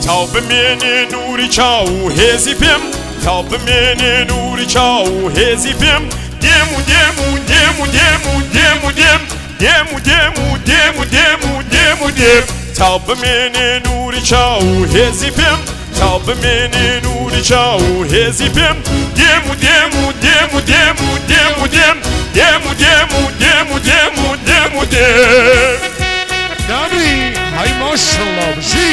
تاو بمێنێ نوری چاو هێزی پێم تاو بمێنێ نوری چاو هێزی پێم دێم و دێم و دێم و دێم و دێم و دێم دێم و دێم و دێم و دێم و دێم و دێم تاو بمێنێ نوری چاو هێزی پێم تاو بمێنێ نوری چاو هێزی پێم دێم و دێم و دێم و دێم و دێم و دێم دێم و دێم و دێم و دێم و دێم و دێم نامری های ماشالله بشی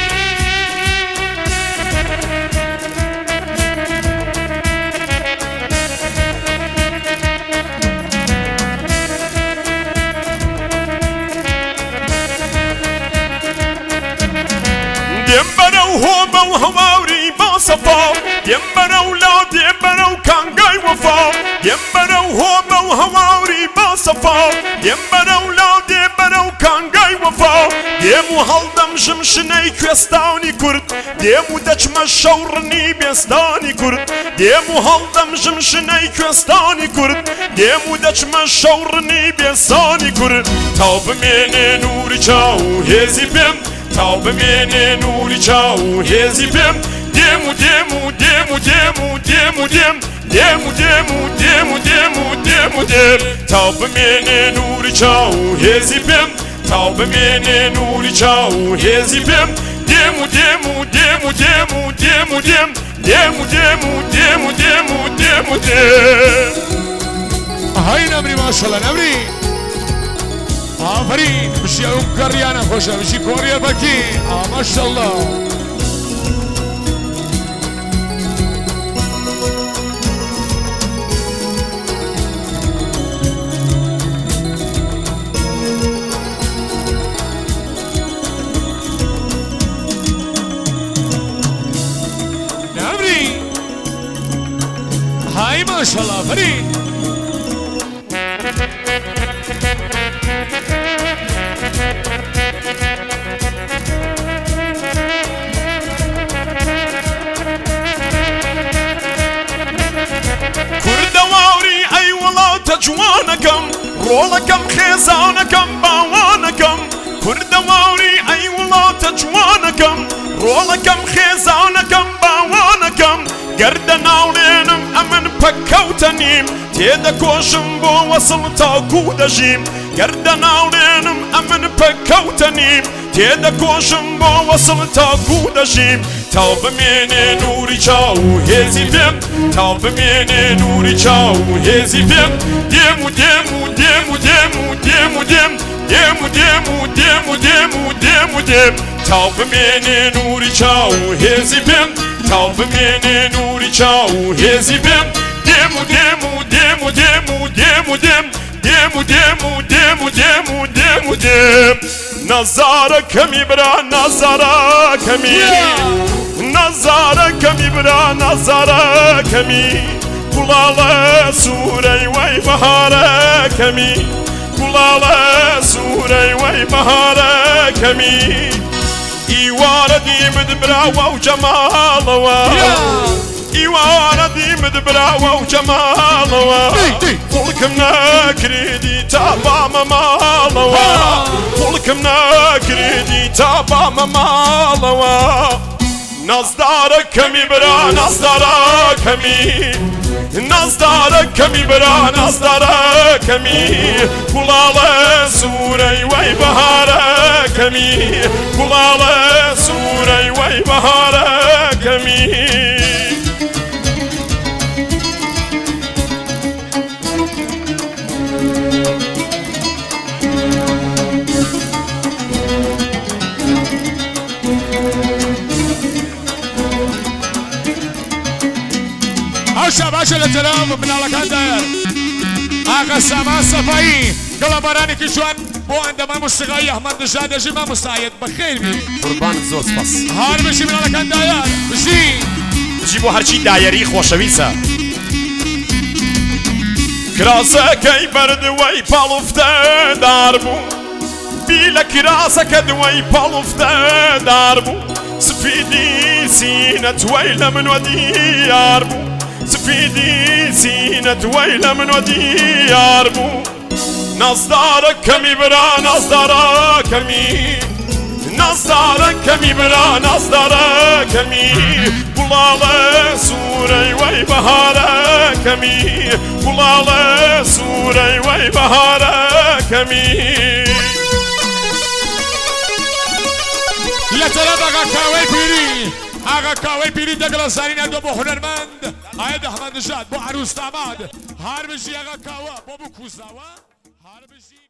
دێم بەرەو هۆبە و هەواوری باسەفا دێم بەرەو لا دێم بەرەو کانگای وەفا دێم بەرەو هۆبە و هەواوری باسەفا دێم بەرەو لا دێم بەرەو کانگای وەفا دێم و هەڵدەمژم شنەی کوێستانی کورد دێم و دەچمە شەوڕنی بێستانی کورد دێم و هەڵدەمژم شنەی کوێستانی کورد دێم و دەچمە شەوڕنی بێستانی کورد تاو بمێنێ نوری چاو هێزی پێم تاو بمێنێ نوری چاو هێزی پێم دێم و دێم و دێم و دێم و دێم و دێم دێم و دێم و دێم و دێم و دێم و دێم تاو بمێنێ نوری چاو هێزی پێم تاو بمێنێ نوری چاو هێزی پێم دێم و دێم و دێم و دێم و دێم و دێم دێم و دێم و دێم و دێم و دێم و دێم های نامری ماشالله نامری آفرین بشی اون کریانه خوشه بشی کوریا بکی ماشالله نامری های ماشالله آفرین کوردەواوری ئەی وڵاتە جوانەکەم ڕۆڵەکەم خێزانەکەم باوانەکەم کوردەواوری ئەی وڵاتە جوانەکەم ڕۆڵەکەم خێزانەکەم باوانەکەم گەردە ناوڵێنم ئەمن پەککەوتە نیم تێدەکۆشم بۆ وەسڵ تاکو دەژیم گەردە ناوڵێنم ئەمن پەککەوتە نیم تێدەکۆشم بۆ وەسڵ تاکو دەژیم تاو بمێنێ نوری چاو هێزی پێم تاو بمێنێ نوری چاو هێزی پێم دێم و دێم و دێم و دێم و دێم و دێم دێم و دێم و دێم و دێم و دێم و دێم تاو بمێنێ نوری چاو هێزی پێم تاو بمێنێ نوری چاو هێزی پێم دێم و دێم و دێم و دێم و دێم و دێم دێم و دێم و دێم و دێم و دێم و دێم نەزارەکەمی برا نەزارەکەمی نەزارەکەمی برا نەزارەکەمی کوڵاڵە سوورەی وەی بەهارەکەمی کوڵاڵە سوورەی وەی بەهارەکەمی ئیوارە دیمت براوە و جەماڵەوە ئیوارە دیمت براوە و جەماڵەوە خوڵکم نەکردی تا بامە ماڵەوە خوڵکم نەکردی تا بامە ماڵەوە نازدارەکەمی برا نازدارەکەمی نازدارەکەمی برا نازدارەکەمی کوڵاڵە سوورەی وەی بەهارەکەمی کوڵاڵە سوورەی وەی بەهارەکەمی باشە باشە لە جەرام بناڵەکان دایە ئاغا سامان سەفایی گەڵە بارانێکی جوان بۆ ئەندەمان موسیقایی ئەحمەد نژاد دەژی مامۆستایەت بەخێر بی قوربانت زۆر سپاس هار بشی بناڵەکان دایە بژی بژی بۆ هەرچی دایەری خۆشەویستە کراسەکەی بەردوەی پاڵوفتە دار بوو بی لە کراسەکە دوای پاڵوفتە دار بوو سفیدی سینەت وەی لە منوە دیار بوو سفیدی سینەت وەی لە منوە دیار بوو نازدارەکەمی برا نازدارەکەمی نازدارە کەمی برا نازدارە کەمی گوڵاڵە سوورەی وەی بەهارە کەمی گوڵاڵە سوورەی وەی بەهارە کەمی لە تەلەب ئاغا کاوەی پیری ئاغا کاوەی پیری دەگڵە زاری نردۆ بۆ هونەرمەند ئایا دەحمەد نژاد بۆ عروس داماد هەر بژی ئاغا کاوە بۆ بکوزاوە هەر بژی